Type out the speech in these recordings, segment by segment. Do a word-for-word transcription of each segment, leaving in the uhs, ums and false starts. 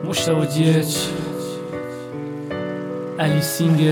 مشتاق جیچ علی سینگل.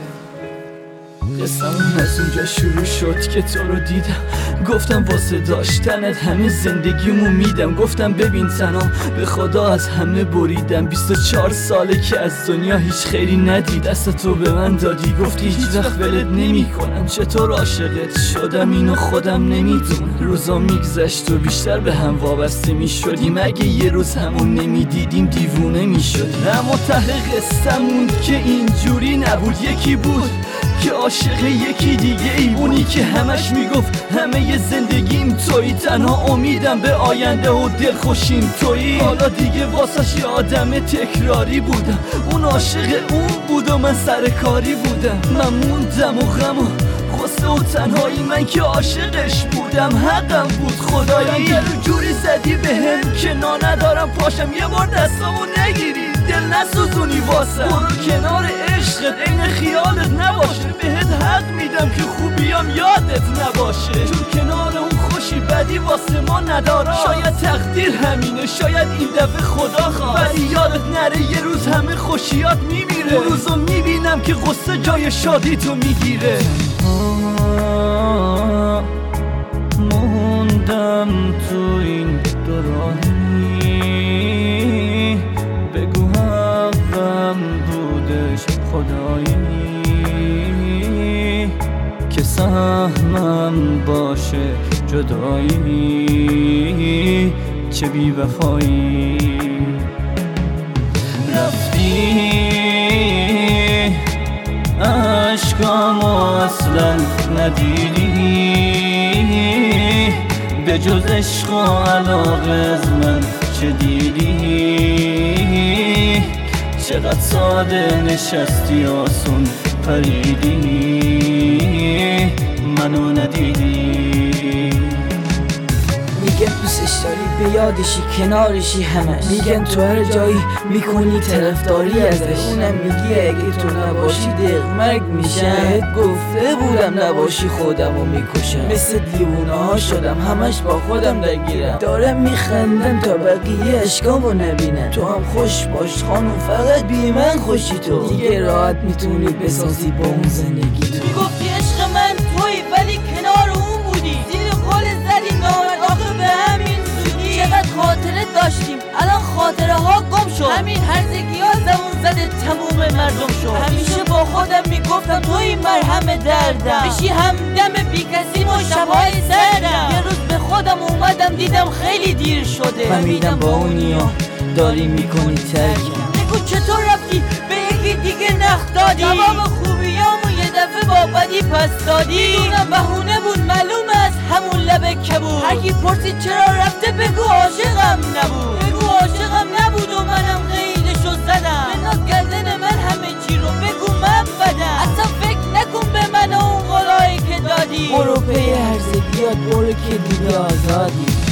قصه‌مون از اونجا شروع شد که تو رو دیدم، گفتم واسه داشتنت همه زندگیمو میدم. گفتم ببین تنها به خدا از همه بریدم. بیست و چهار ساله که از دنیا هیچ خیری ندید، دست تو به من دادی، گفتی هیچ وقت ولت نمی کنم. چطور عاشقت شدم اینو خودم نمیدونم. روزا میگذشت و بیشتر به هم وابسته میشدیم، اگه یه روز همون نمیدیدیم دیوونه میشدیم. اما ته قصه‌مون که اینجوری نبود، یکی بود که عاشق یکی دیگه ای، اونی که همش میگفت همه ی زندگیم تویی، تنها امیدم به آینده و دلخوشیم تویی. حالا دیگه واسش یه آدم تکراری بودم، اون عاشق اون بود و من سرکاری بودم. من موندم و غم و غصه و تنهایی، من که عاشقش بودم حقم بود خدایی. گلو جوری زدی بهم که نا ندارم پاشم، یه بار دستامو نگیری دل نسوزونی واسم. برو کنار عشقت عین خیالت نباشه، بهت حق میدم که خوبیام یادت نباشه. چون کنار اون خوشی بدی واسه ما ندارم، شاید تقدیر همینه، شاید این دفعه خدا خواست. ولی یادت نره یه روز همه خوشیات میمیره، اون روزو میبینم که غصه جای شادی تو میگیره. موندم تو این دوراهی، بگو حقم بودش خدایی، که سهمم باشه جدایی، چه بی وفایی. رفتی عشقامو اصلا ندیدی، به جز عشق و علاقه از من چه دیدی؟ چقدر ساده نشستی آسون پریدی، منو ندیدی. میگن دوستش داری به یادشی کنارشی همش، میگن تو هر جایی میکنی طرفداری ازش. اونم میگی اگه تو نباشی دق مرگ میشم، گفته بودم نباشی خودمو میکشم. مثل دیوونه ها شدم همش با خودم درگیرم، دارم میخندم تا بقیه اشکامو نبینن. تو هم خوش باش خانم، فقط بی من خوشی تو، دیگه راحت میتونی بسازی با اون زندگی تو. میگفتی عشق من توی ولی کنار اون بودی، زیر قول زدی نامد آخه به همین زودی. چقدر خاطره داشتیم الان خاطره ها گم شد، همین هرزگی ها زمون زده تموم مردم شد. همیشه با خودم میگفتم توی مرهم دردم، بشی همدم بی کسی و شبهای سردم. یه روز به خودم اومدم دیدم خیلی دیر شده، فهمیدم با اونیا داری میکنی ترکم. بگو چطور رفتی به یکی دیگه نخ دادی، جواب خوبیامو یه دفعه با بدی پس دادی. میدونم بهونه بود معلوم از همون لبه کبود، هرکی پرسید چرا رفته بگو عاشقم نبود. بگو عاشقم نبود و منم غیرشو زدم، بناز گردن من همه چی رو بگو من بدم. اصلا فکر نکن به من و اون قولایی که دادی. برو پی هرزگیات برو که دیگه آزادی.